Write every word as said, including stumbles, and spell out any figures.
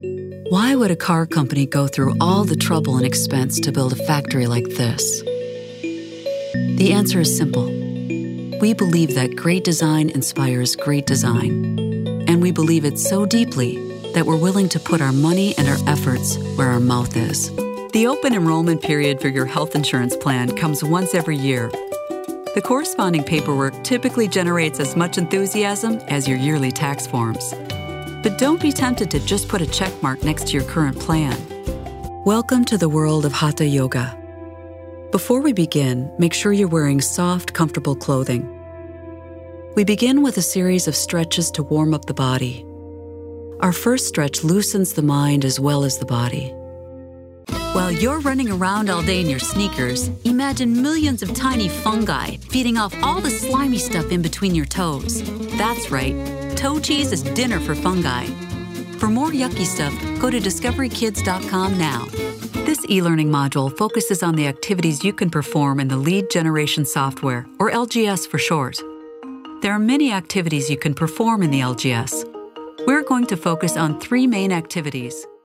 Why would a car company go through all the trouble and expense to build a factory like this? The answer is simple. We believe that great design inspires great design. And we believe it so deeply that we're willing to put our money and our efforts where our mouth is. The open enrollment period for your health insurance plan comes once every year. The corresponding paperwork typically generates as much enthusiasm as your yearly tax forms. But don't be tempted to just put a check mark next to your current plan. Welcome to the world of Hatha Yoga. Before we begin, make sure you're wearing soft, comfortable clothing. We begin with a series of stretches to warm up the body. Our first stretch loosens the mind as well as the body. While you're running around all day in your sneakers, imagine millions of tiny fungi feeding off all the slimy stuff in between your toes. That's right, toe cheese is dinner for fungi. For more yucky stuff, go to discovery kids dot com now. This e-learning module focuses on the activities you can perform in the Lead Generation Software, or L G S for short. There are many activities you can perform in the L G S. We're going to focus on three main activities: